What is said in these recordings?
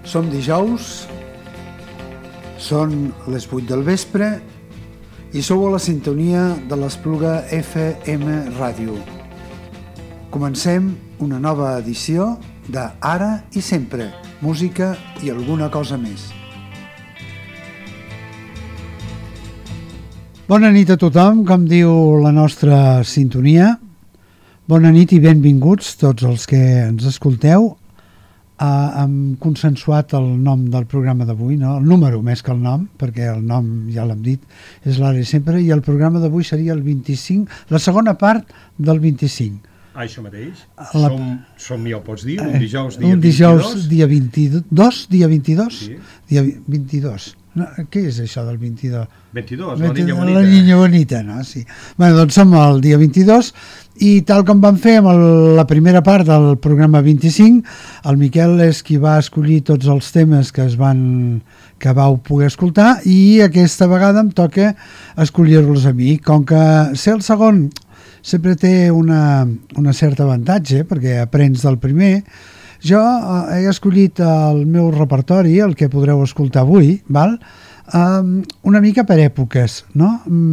Som dijous, són les 8 del vespre i sou a la sintonia de l'Espluga FM Ràdio. Comencem una nova edició de Ara i Sempre, música i alguna cosa més. Bona nit a tothom, com diu la nostra sintonia. Bona nit i benvinguts tots els que ens escolteu. Hem consensuat el nom del programa d'avui, no? El número més que el nom, perquè el nom ja l'hem dit, és l'Ara i Sempre, i el programa d'avui seria el 25, la segona part del 25. Això mateix. Som ja ho pots dir, un dijous dia 22. Un dijous dia 22, dia 22? Sí. Dia 22. No, què és això del 22? 22, la Niña Bonita. La Niña Bonita, no? Sí. Bé, doncs som el dia 22 i tal com vam fer amb la primera part del programa 25, el Miquel és qui va escollir tots els temes que vau poder escoltar i aquesta vegada em toca escollir-los a mi. Com que ser el segon sempre té una certa avantatge, perquè aprens del primer, jo he escollit el meu repertori, el que podreu escoltar avui, val? Una mica per èpoques, no?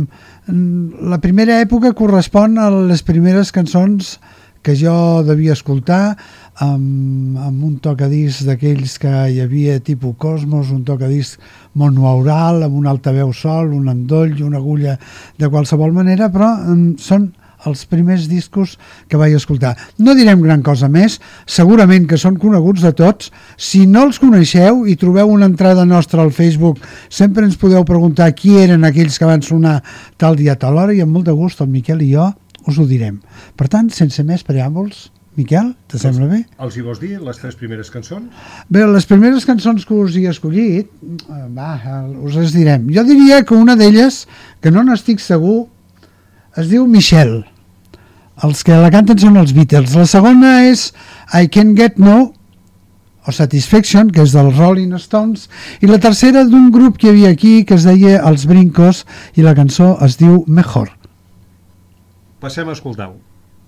La primera època correspon a les primeres cançons que jo devia escoltar amb un tocadisc d'aquells que hi havia tipus Cosmos, un tocadisc monoural, amb un altaveu sol, un endoll i una agulla de qualsevol manera, però són els primers discos que vaig escoltar. No direm gran cosa més, segurament que són coneguts de tots. Si no els coneixeu i trobeu una entrada nostra al Facebook, sempre ens podeu preguntar qui eren aquells que van sonar tal dia, tal hora, i amb molt de gust el Miquel i jo us ho direm. Per tant, sense més preàmbuls, Miquel, te sembla bé? Els hi vols dir les 3 primeres cançons? Bé, les primeres cançons que us he escollit, us les direm. Jo diria que una d'elles, que no n'estic segur, es diu Michelle. Els que la canten són els Beatles. La segona és I Can't Get No o Satisfaction, que és dels Rolling Stones, i la tercera d'un grup que hi havia aquí que es deia Els Brincos i la cançó es diu Mejor. Passem a escoltar-ho.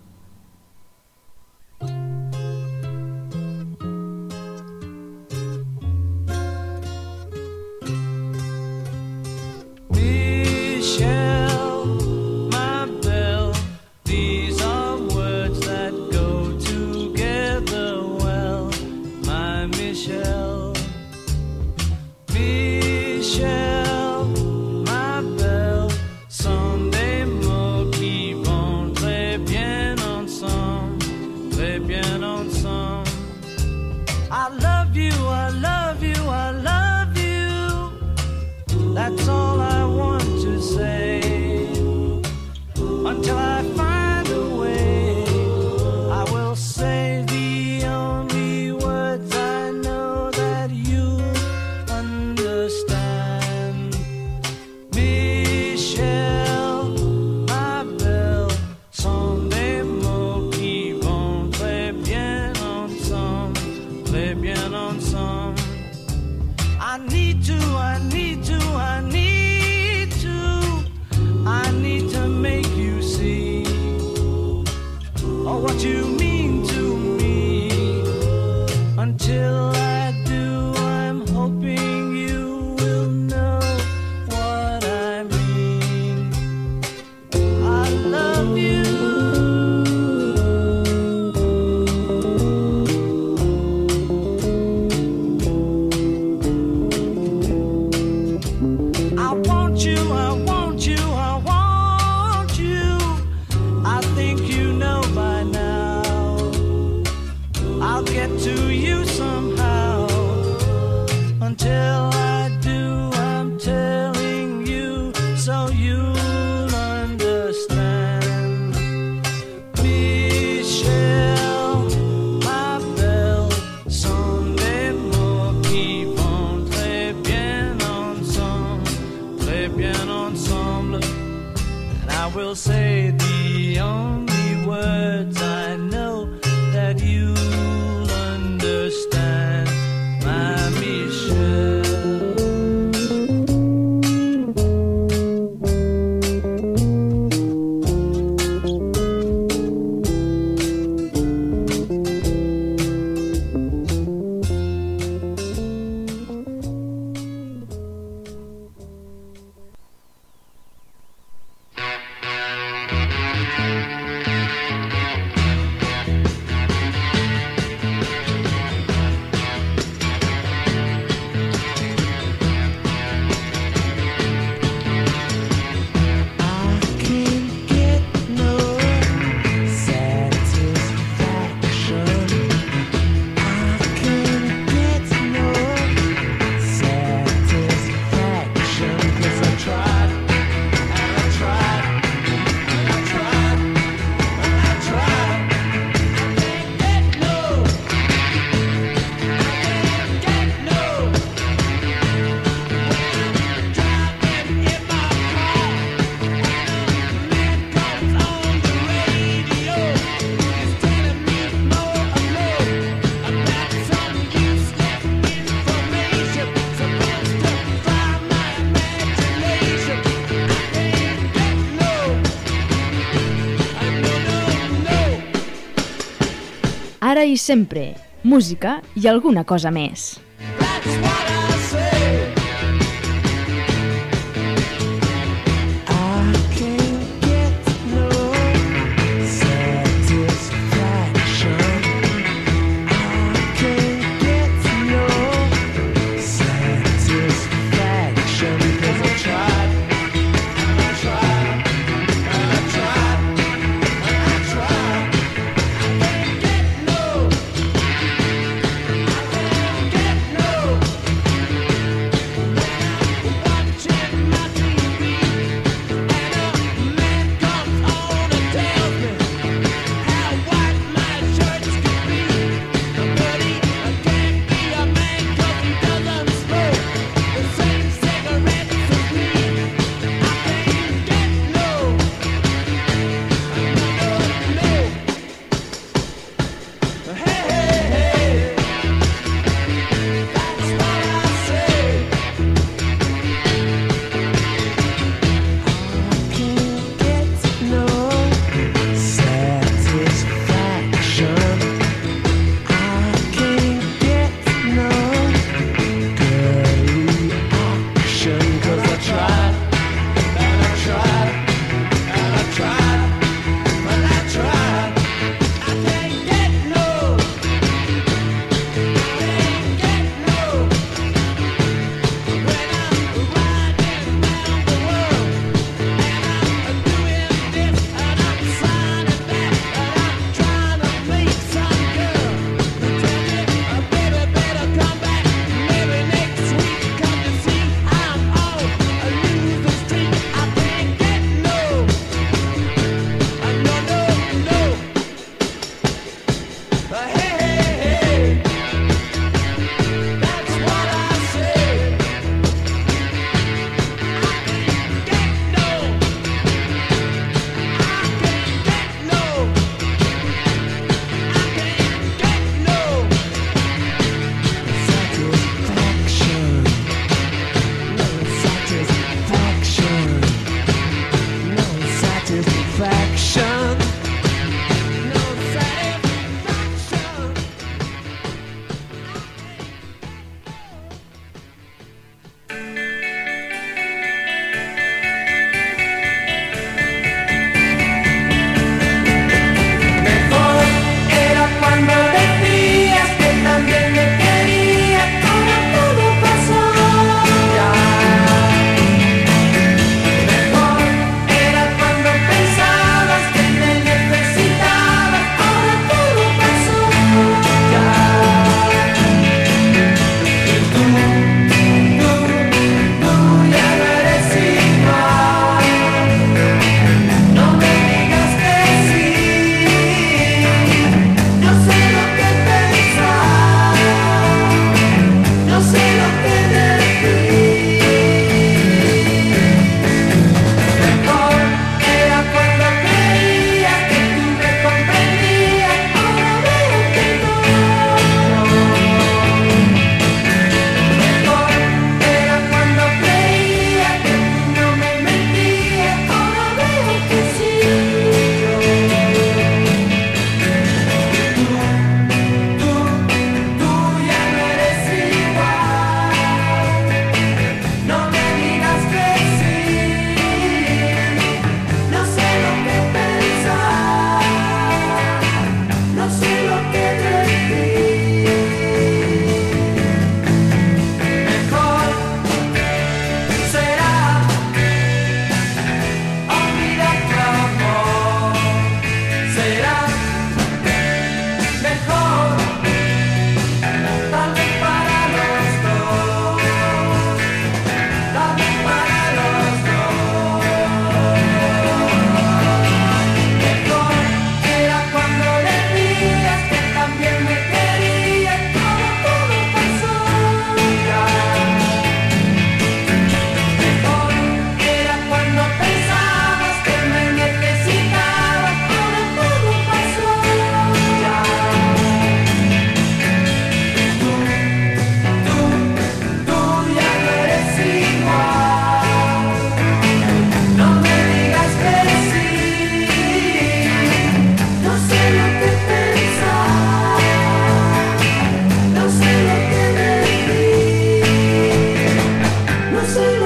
That's all I want to say. Until I find a way, I will say the only words I know that you understand. Michelle, ma belle, sont des mots qui vont très bien ensemble, très bien ensemble. I need to make you see what you mean to me. Until I do, I'm hoping you will know what I mean. I love you. I want you. I think you know by now. I'll get to you somehow. Until I do, I'm telling you so you'll understand. Michelle, ma belle, sont des mots qui vont très bien ensemble. And I will say the only words I know that you'll understand, my Michelle. Ara i sempre, música i alguna cosa més. Get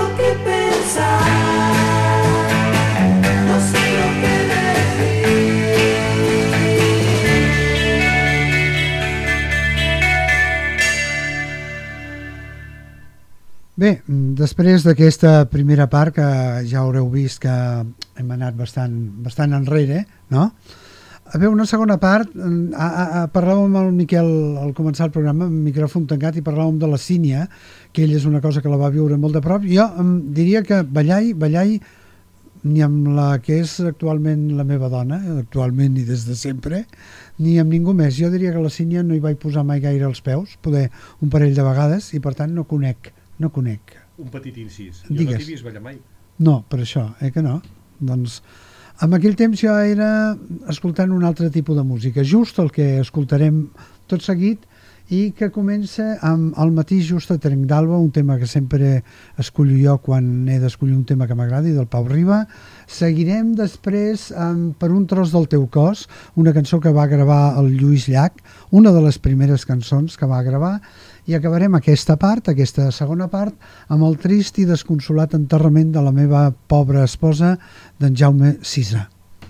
lo que pensar, no sé lo que decir. Bé, després d'aquesta primera part, que ja haureu vist que hem anat bastant enrere, no? A veure, una segona part, parlàvem amb el Miquel al començar el programa, amb micròfon tancat, i parlàvem de la sínia, que ell és una cosa que la va viure molt de prop. Jo diria que Ballai, ni amb la que és actualment la meva dona, actualment i des de sempre, ni amb ningú més. Jo diria que la sínia no hi vaig posar mai gaire els peus, poder un parell de vegades, i per tant no conec. Un petit incís. Jo Digues. no t'he vist ballar mai. No, per això, que no? Doncs en aquell temps jo era escoltant un altre tipus de música, just el que escoltarem tot seguit i que comença amb El matí just a Trenc d'Alba, un tema que sempre escollo jo quan he d'escollir un tema que m'agradi, del Pau Riba. Seguirem després Per un tros del teu cos, una cançó que va gravar el Lluís Llach, una de les primeres cançons que va gravar, i acabarem aquesta segona part, amb el trist i desconsolat enterrament de la meva pobra esposa, d'en Jaume Sisa.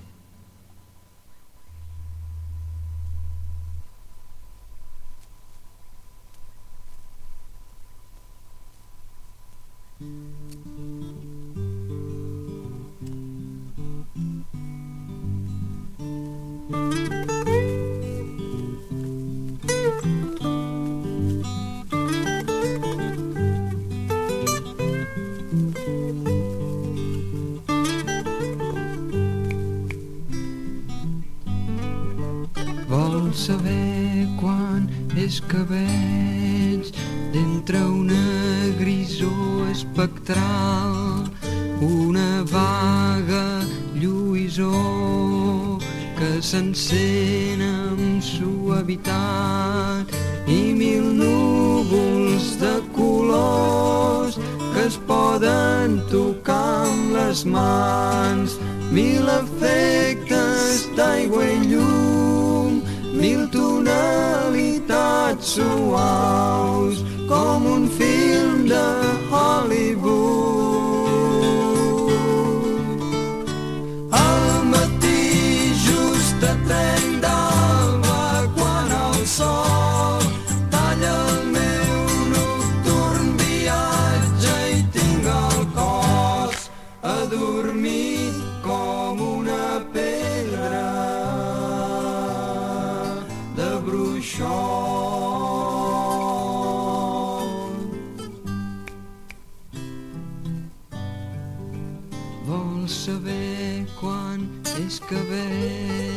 Vol saber quan és que veig d'entre una grisor espectral una vaga lluïsor que s'encén amb suavitat i mil núvols de colors que es poden tocar amb les mans, mil efectes d'aigua i llum, mil tonalitats suaus com un film de Hollywood. Al matí just a Trenc d'Alba quan el sol talla el meu nocturn viatge i tinc el cos adormit com una pedra de bruixot. Vol saber quan és que veig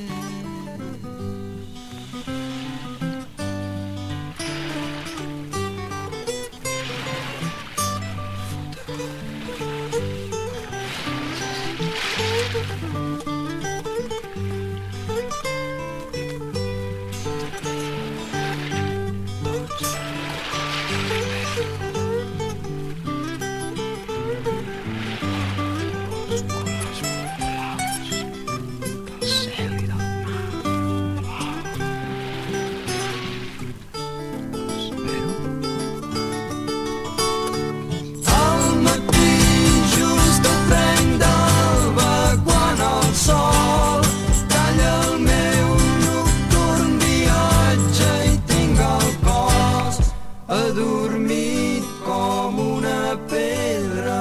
adormit com una pedra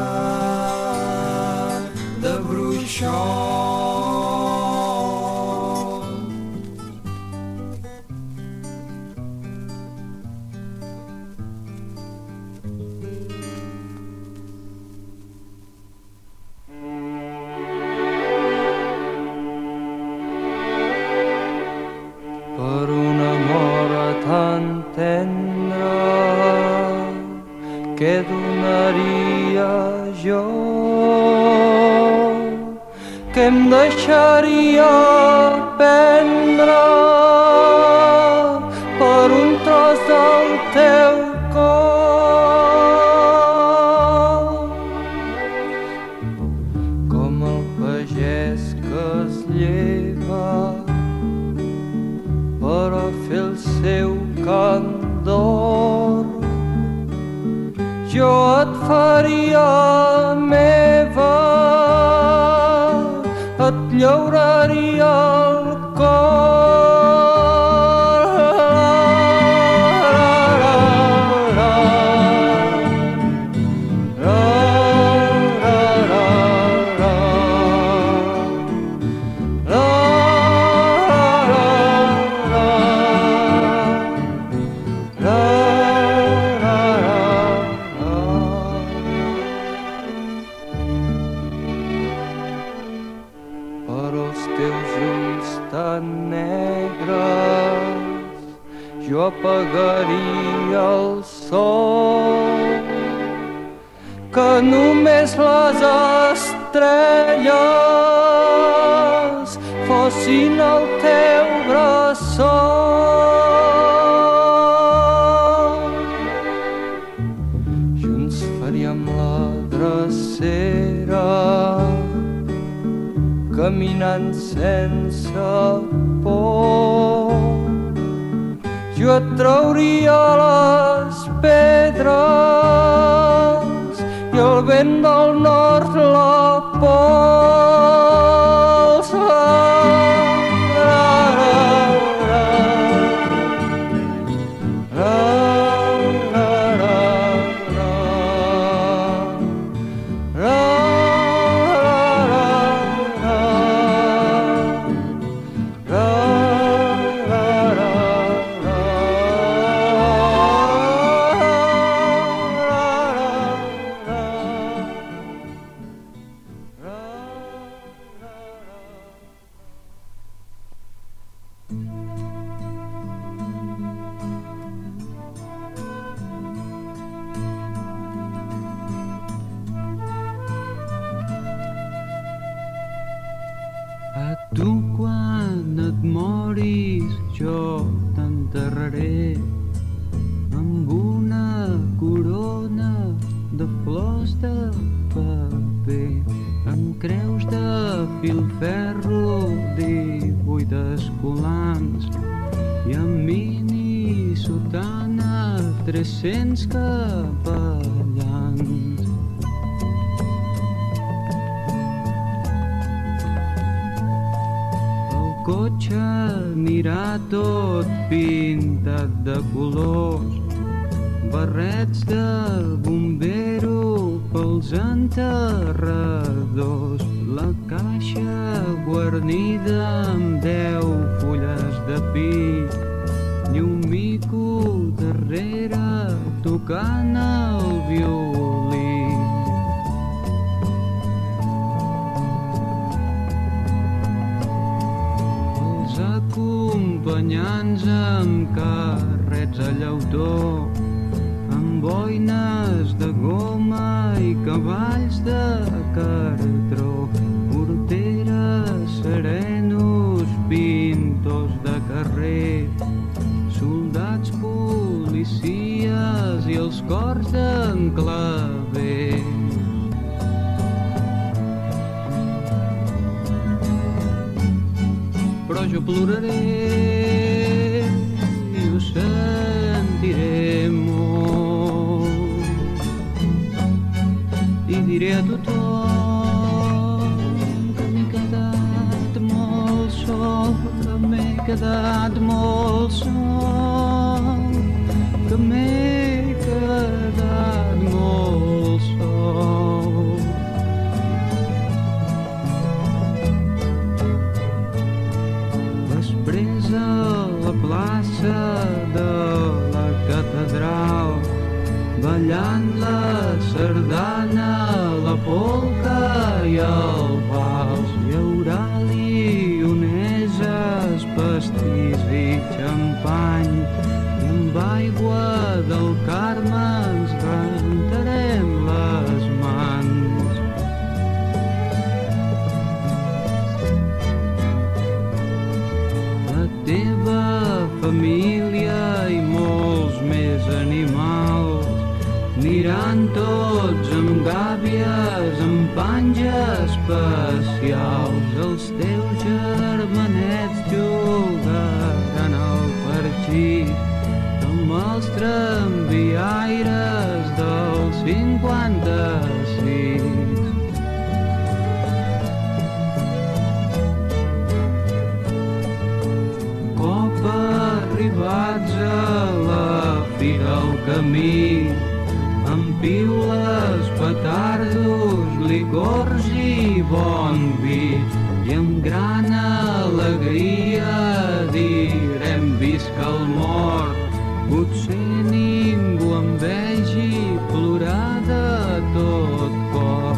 de bruixot. Per un amor tan tendre què donaria jo, que em deixaria prendre per un tros del teu cor, com el pagès que es lleva per a fer el seu cant d'or. Jo et faria jo apagaria el sol, que només les estrelles fossin el teu bressol. Junts faríem la drecera, caminant sense por. Jo et trauria les pedres i el vent del nord la polsa. A tu quan et moris jo t'enterraré amb una corona de flors de paper, amb creus de filferro, 18 escolans i amb mini sotana 300 capellans. El cotxe anirà tot pintat de colors, barrets de bombero pels enterradors, la caixa guarnida amb 10 fulles de pi i un mico darrere tocant el violí. Els acompanyants amb carrets a llautó, amb boines de goma i cavalls de cartró, porteres, serenos, pintos de carrer, soldats, policies i els cors d'en claver. Però jo ploraré i ho sentiré molt i diré a tothom que m'he quedat molt sol, que m'he quedat molt sol, que m'he quedat molt sol. Després a la plaça de la catedral, ballant la sardana, la polca i el vals, hi haurà lioneses, pastís i xampany, i amb aigua del Carme ens rentarem les mans. La teva família i molts més animals aniran tots amb gàbies, amb panja especials. Els teus germanets jugaran al parxís amb els tramviaires del 56. Cop arribats a la fi del camí, amb piules, petardos, licors i bon vi, i amb gran alegria direm visca el mort. Potser ningú em vegi plorar de tot cor.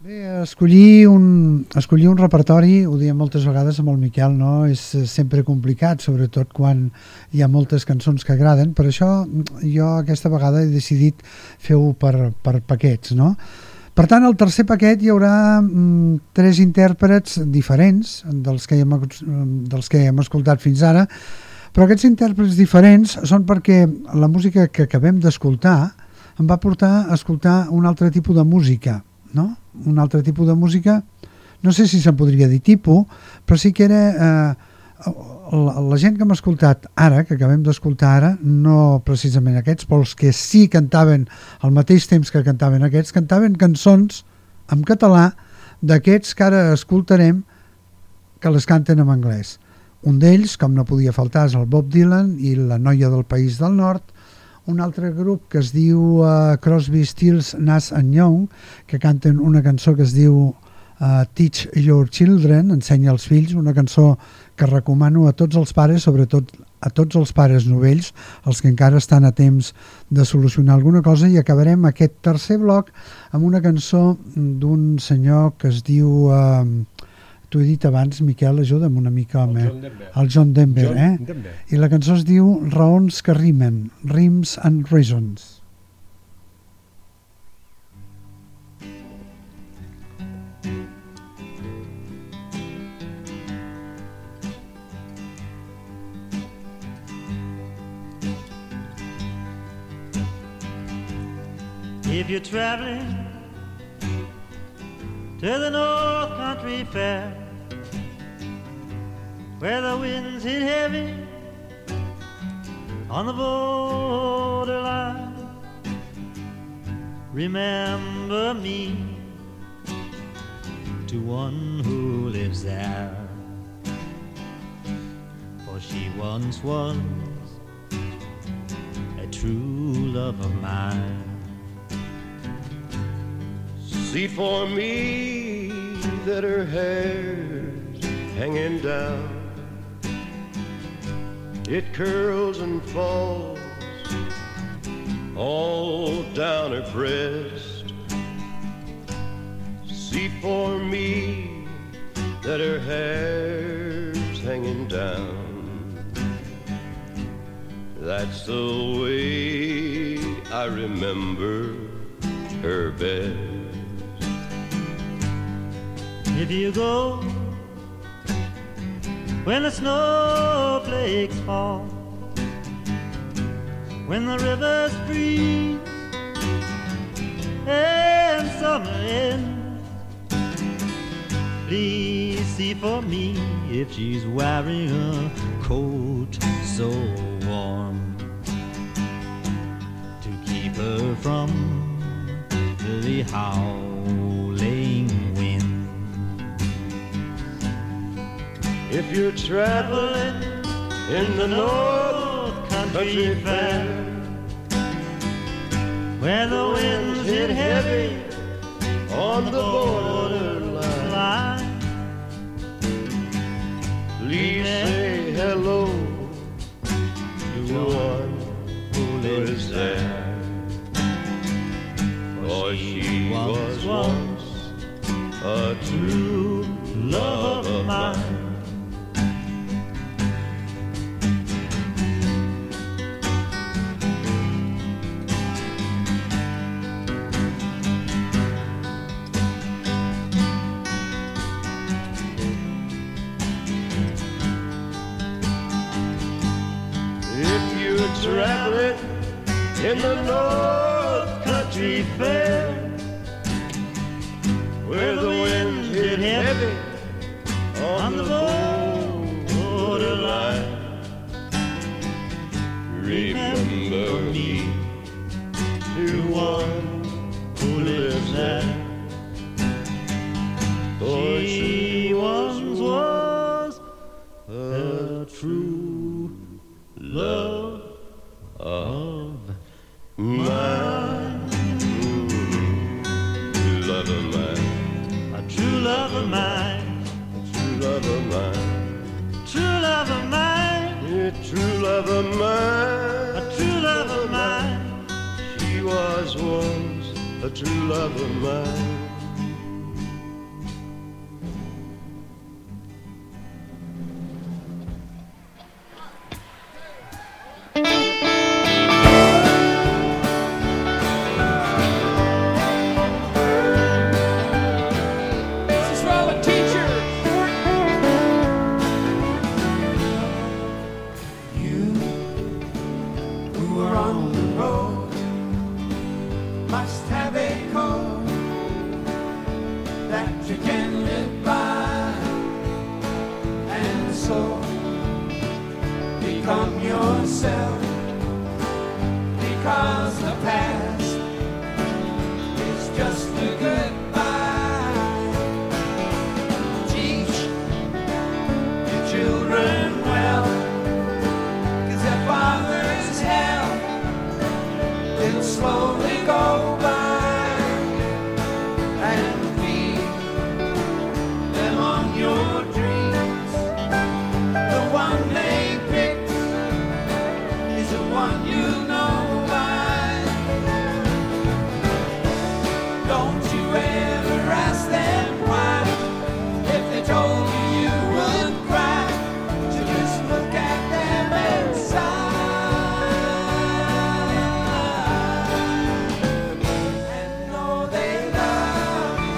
Bé, escollir un repertori, ho diem moltes vegades amb el Miquel, no? És sempre complicat, sobretot quan hi ha moltes cançons que agraden. Per això jo aquesta vegada he decidit fer-ho per paquets, no? Per tant, al tercer paquet hi haurà 3 intèrprets diferents dels que hem escoltat fins ara, però aquests intèrprets diferents són perquè la música que acabem d'escoltar em va portar a escoltar un altre tipus de música, no? Un altre tipus de música, no sé si se'n podria dir tipus, però sí que era la gent que hem escoltat ara, que acabem d'escoltar ara, no precisament aquests, però els que sí cantaven al mateix temps que cantaven aquests, cantaven cançons en català d'aquests que ara escoltarem que les canten en anglès. Un d'ells, com no podia faltar, és el Bob Dylan i la Noia del País del Nord, un altre grup que es diu Crosby, Stills, Nash and Young, que canten una cançó que es diu Teach Your Children, ensenya als fills, una cançó que recomano a tots els pares, sobretot a tots els pares novells, els que encara estan a temps de solucionar alguna cosa, i acabarem aquest tercer bloc amb una cançó d'un senyor que es diu... T'ho he dit abans, Miquel, ajuda'm una mica, home. El John Denver, Denver. I la cançó es diu Raons que rimen, Rims and Reasons. If you're traveling to the North Country Fair, where the winds hit heavy on the borderline, remember me to one who lives there, for she once was a true love of mine. See for me that her hair's hanging down, it curls and falls all down her breast. See for me that her hair's hanging down, that's the way I remember her best. If you go when the snowflakes fall, when the rivers freeze and summer ends, please see for me if she's wearing a coat so warm to keep her from the howling wind. If you're traveling in the North Country Fair, where the winds hit heavy on the borderline, please say hello to one who lives there, for she was once a true love of mine. Traveling in the North Country Fair, where the winds hit heavy on the borderline, remember me to one who lives there, for she once was a true love of mine. True love of mine. A true love of mine. True love of mine. True love of mine. Yeah, true love of mine. A true love of mine. She was once a true love of mine. that you can live by, and so become yourself, because the past is just a goodbye. Teach your children well, 'cause their father's hell will slowly go by, and feed them on your dreams. The one they pick is the one you know by. Don't you ever ask them why. If they told you you would cry, so just look at them and sigh, and know they love you.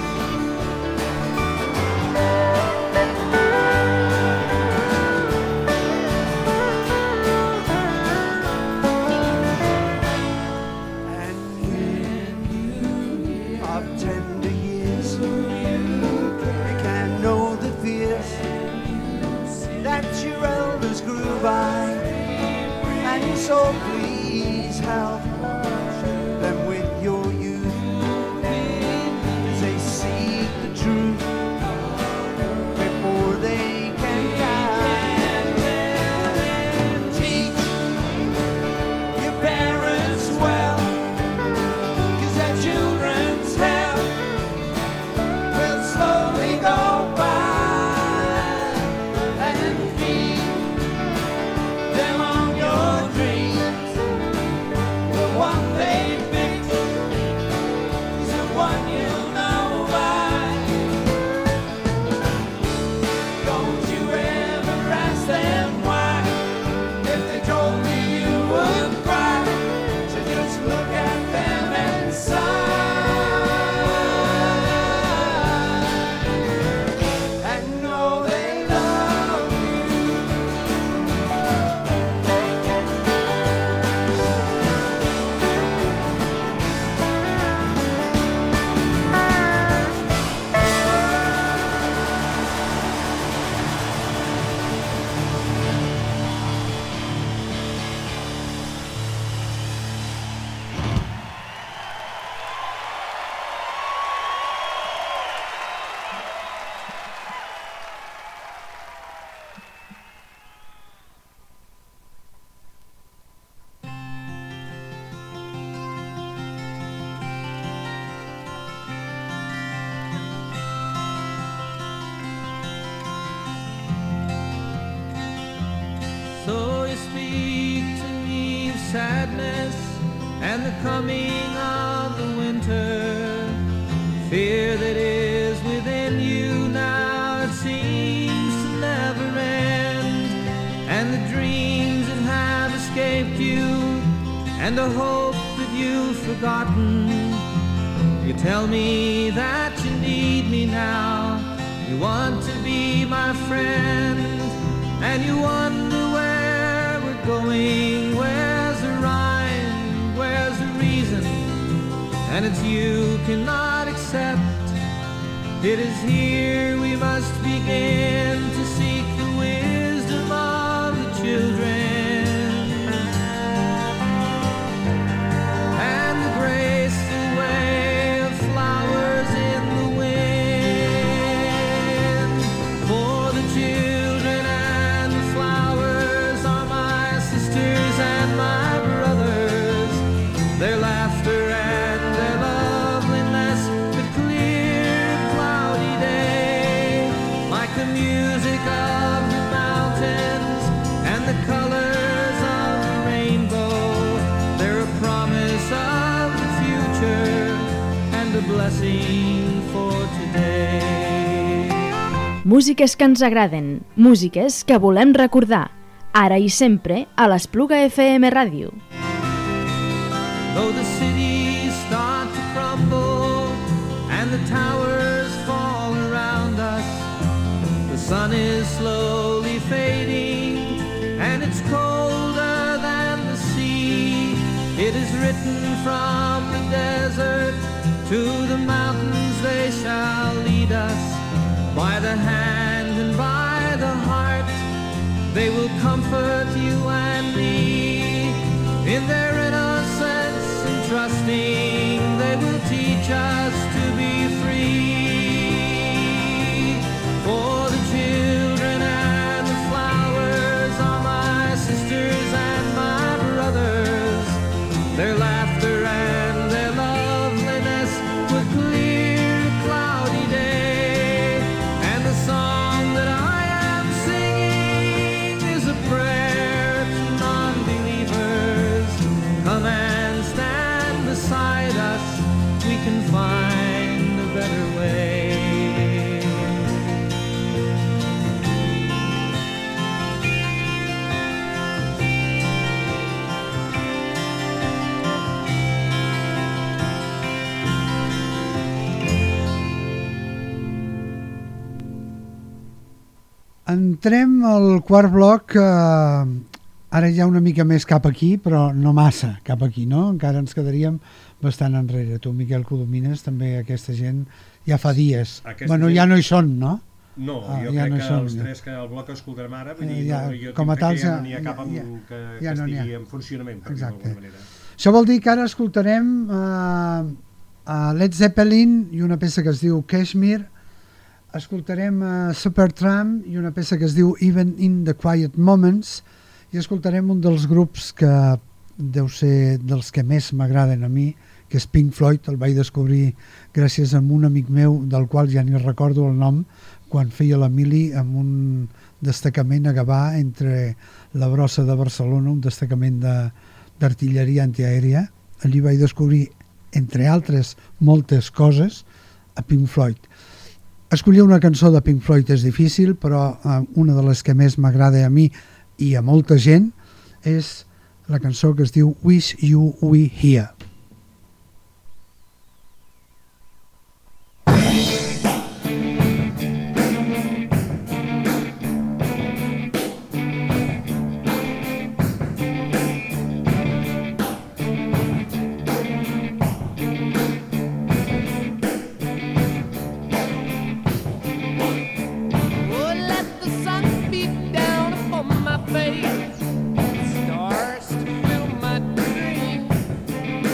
And when you of tender years, you can know the fears that your elders grew by, and so please help them with your youth, as they seek the truth before they can die. Teach your parents well, 'cause their children's hell will slowly go by, and feed them on your dreams. The one they pick is the one you know by. Don't you ever ask them why. If they told you you would cry, so just look at them and sigh, and know they love you. So you speak to me of sadness and the coming of the winter. Fear that is within you now, it seems to never end. And the dreams that have escaped you, and the hope that you've forgotten. You tell me that you need me now. You want to be my friend, and you wonder where we're going. Where's the rhyme? Where's the reason? And it's you cannot accept. It is here we must begin to seek the wisdom of the children, and the graceful way of flowers in the wind. For the children and the flowers are my sisters and my brothers. Their laughter and their loveliness, the clear cloudy day, like the music of the mountains and the colors of the rainbow. They're a promise of the future and a blessing for today. Músiques que ens agraden, músiques que volem recordar, ara i sempre a l'Espluga FM Ràdio. Though the cities start to crumble and the towers fall around us, the sun is slowly fading and it's colder than the sea. It is written from the desert to the mountains, they shall lead by the hand and by the heart. They will comfort you and me in their innocence and trusting. They will teach us to be free. For the children and the flowers are my sisters and my brothers. Their laughter and their loveliness would clear a cloudy day. And the song that I am singing is a prayer to non-believers. Come and stand beside us, we can find a better way. Entrem al quart bloc, ara ja una mica més cap aquí, però no massa cap aquí, no? Encara ens quedaríem bastant enrere. Tu, Miquel Codomines, també aquesta gent ja fa dies. Bueno, ja no hi són, no? No, jo ja crec no que són, els ja. tres que el bloc escoltarem ara, vull dir, Ja, jo com a crec tals, que ja ja- no n'hi ha cap ja- que ja no n'hi ha. estigui en funcionament, per dir-ho Exacte. d'alguna manera. Això vol dir que ara escoltarem a Led Zeppelin i una peça que es diu Kashmir, escoltarem Supertramp i una peça que es diu Even in the Quiet Moments, i escoltarem un dels grups que deu ser dels que més m'agraden a mi, que és Pink Floyd. El vaig descobrir gràcies a un amic meu, del qual ja ni recordo el nom, quan feia la mili en un destacament a Gavà, entre la Brossa de Barcelona, un destacament d'artilleria antiaèria. Allí vaig descobrir, entre altres moltes coses, a Pink Floyd. Escollir una cançó de Pink Floyd és difícil, però una de les que més m'agrada a mi i a molta gent és la cançó que es diu Wish You Were Here. Oh, let the sun beat down upon my face, stars to fill my dream.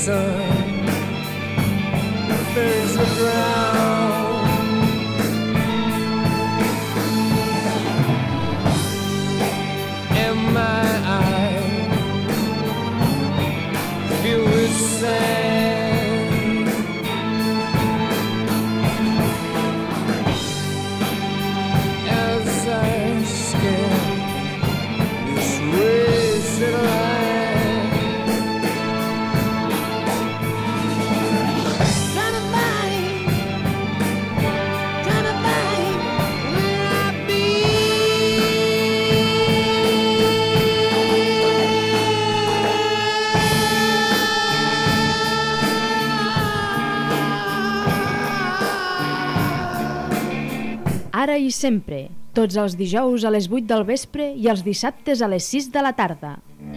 sun burns the ground. And my eyes filled with sand as I scan this wasted land. Ara i sempre, tots els dijous a les 8 del vespre i els dissabtes a les 6 de la tarda.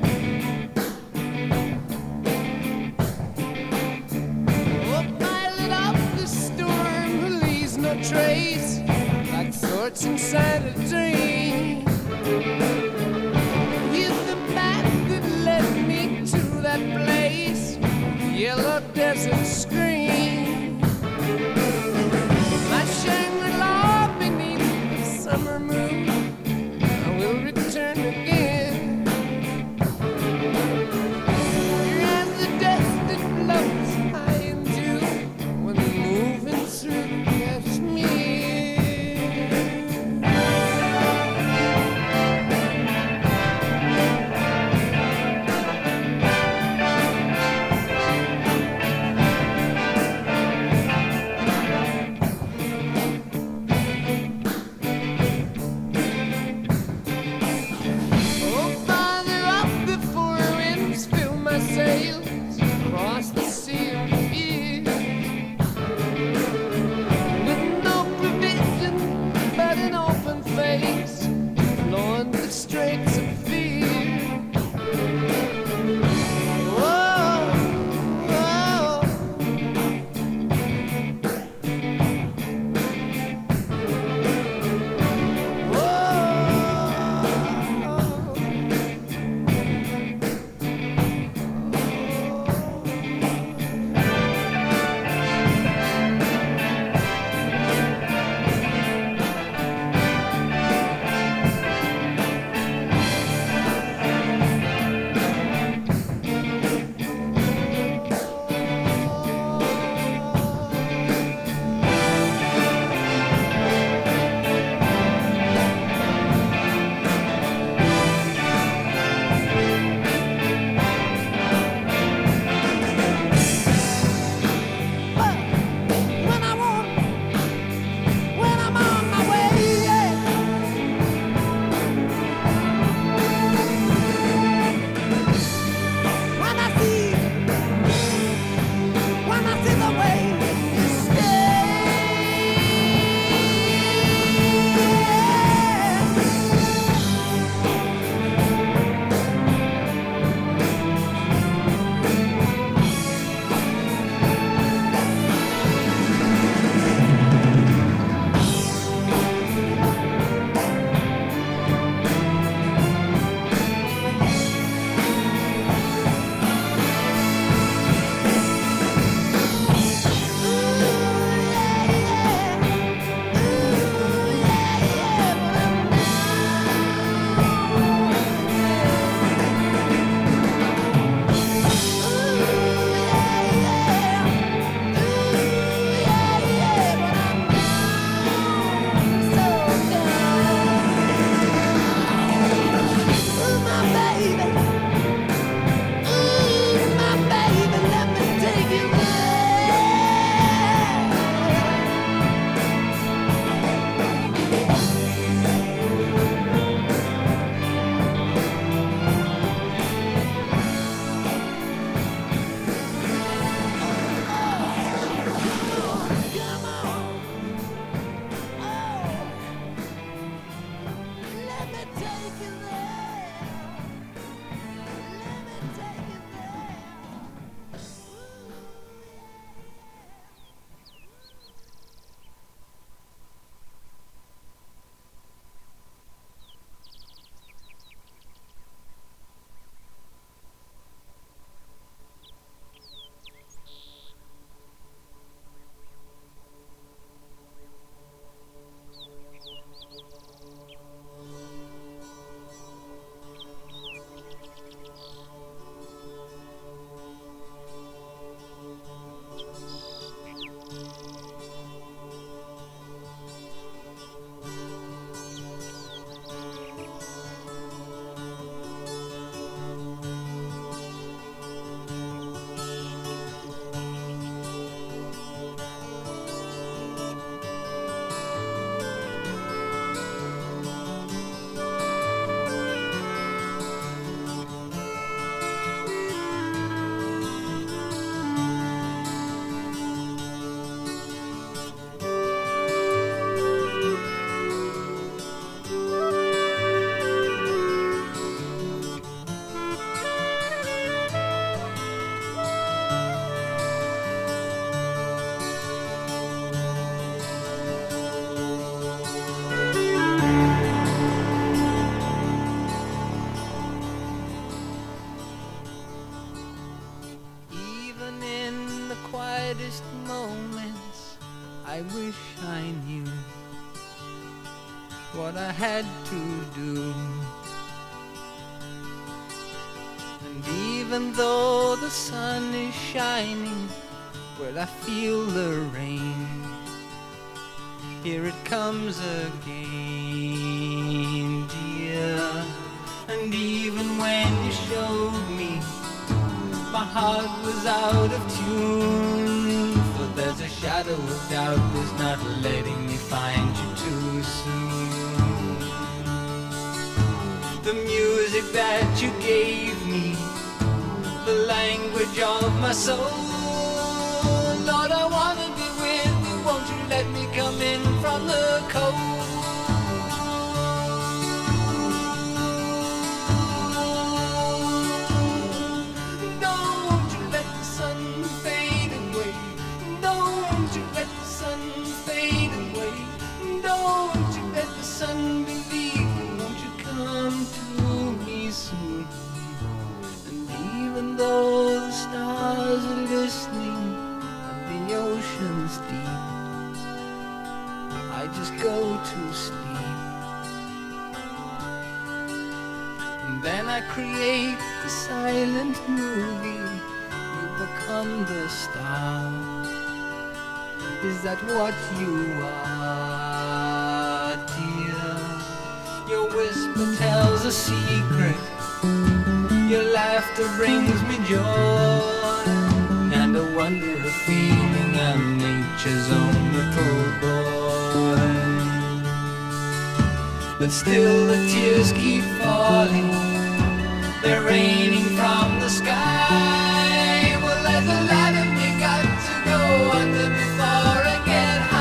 Oh, pilot of the storm who leaves no trace, like thoughts inside a dream. He's the path that led me to that place, the yellow desert screen. My Shangri-La beneath the summer moon, I will return again. Here as the dust that floats high into when moving through Kashmir. Oh, farther up before winds fill my sails across the sea of fear, with no provision but an open face, blowing the straits of fear. Whoa, whoa. Whoa. sweetest moments, I wish I knew what I had to do. And even though the sun is shining, well, I feel the rain. Here it comes again, dear. And even when you showed me, my heart was out of tune. For there's a shadow of doubt that's not letting me find you too soon. The music that you gave me, the language of my soul. Lord, I wanna be with you, won't you let me come in from the cold? Though the stars are listening and the ocean's deep, I just go to sleep. And then I create the silent movie. You become the star. Is that what you are, dear? Your whisper tells a secret. Your laughter brings me joy, and a wonder of feeling I'm nature's own little boy. But still the tears keep falling, they're raining from the sky. Well, there's a lot of me got to go under before I get high.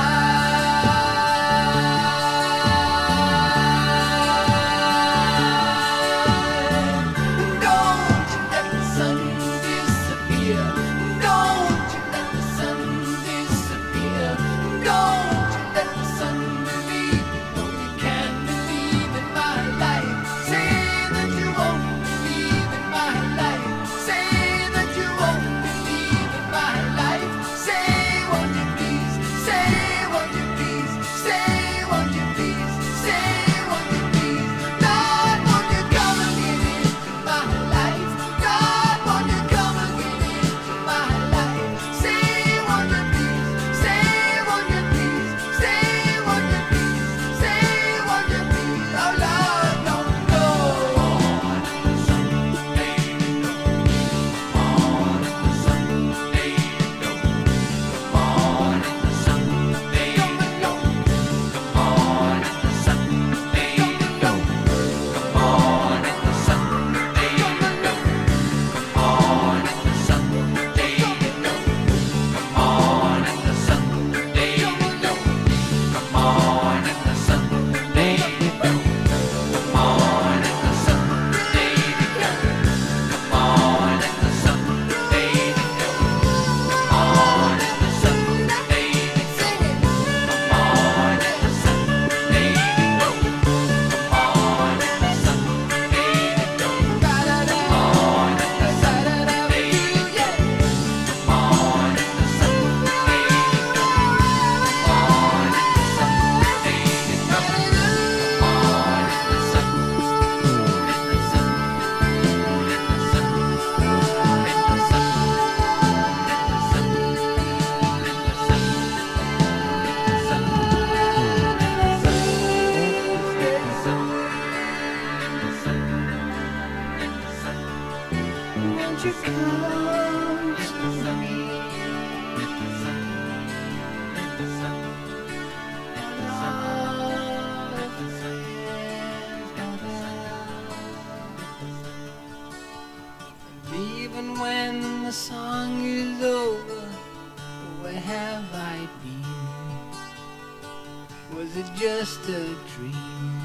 Just a dream.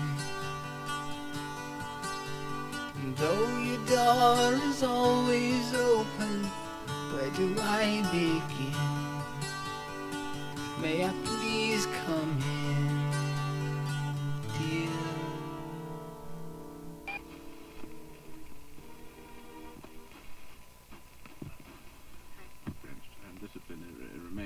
Though your door is always open, where do I begin? May I please come in, dear? This has been a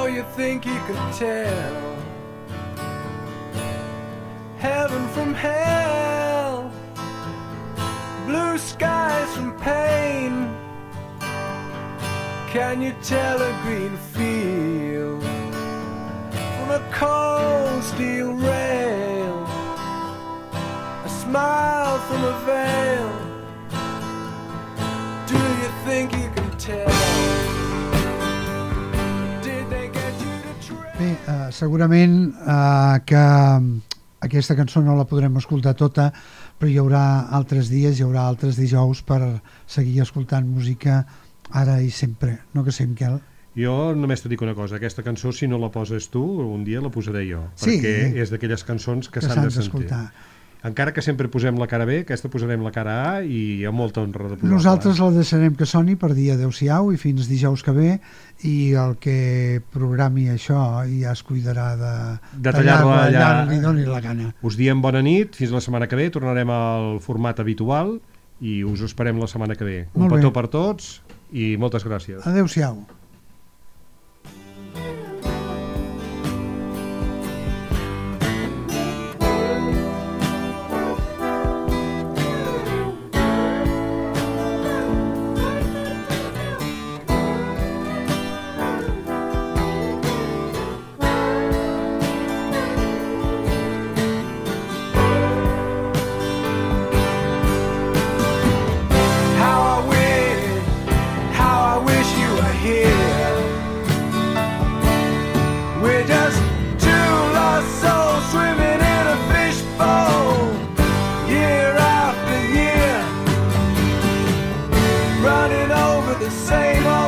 know you think you can tell heaven from hell, blue skies from pain. Can you tell a green field from a cold steel rail, a smile from a veil? Do you think you can tell? Did they get you to trail? Bé, segurament que aquesta cançó no la podrem escoltar tota, però hi haurà altres dies, hi haurà altres dijous per seguir escoltant música ara i sempre, no que sé, Miquel? Jo només t'ho dic una cosa, aquesta cançó, si no la poses tu, un dia la posaré jo, Sí, perquè és d'aquelles cançons que s'han de sentir. d'escoltar. Encara que sempre posem la cara B, aquesta posarem la cara A i hi ha molta honra de posar-la. Nosaltres la deixarem que soni per dir adeu-siau i fins dijous que ve, i el que programi això ja es cuidarà de tallar-la allà. li doni la gana. Us diem bona nit, fins la setmana que ve, tornarem al format habitual i us esperem la setmana que ve. Un Molt bé. petó per tots i moltes gràcies. Adeu-siau. How I wish you were here. We're just two lost souls swimming in a fishbowl, year after year, running over the same old